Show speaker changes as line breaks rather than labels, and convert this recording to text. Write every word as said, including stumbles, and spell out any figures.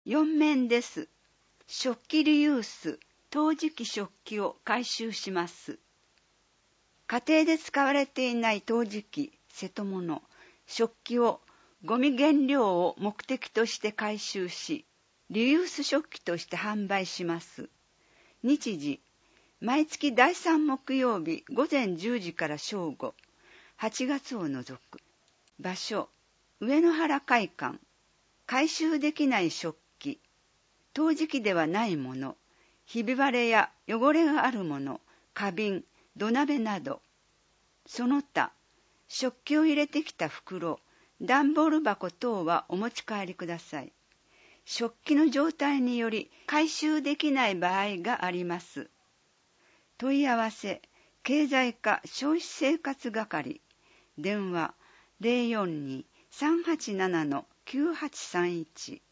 よん面です。食器リユース、陶磁器食器を回収します。家庭で使われていない陶磁器、瀬戸物、食器をゴミ原料を目的として回収し、リユース食器として販売します。日時、毎月だいさん木曜日午前じゅうじから正午、はちがつを除く。場所、上野原会館。回収できない食器、陶磁器ではないもの、ひび割れや汚れがあるもの、花瓶、土鍋など。その他、食器を入れてきた袋、段ボール箱等はお持ち帰りください。食器の状態により回収できない場合があります。問い合わせ、経済課消費生活係、電話 ゼロよんに さんはちなな きゅうはちさんいち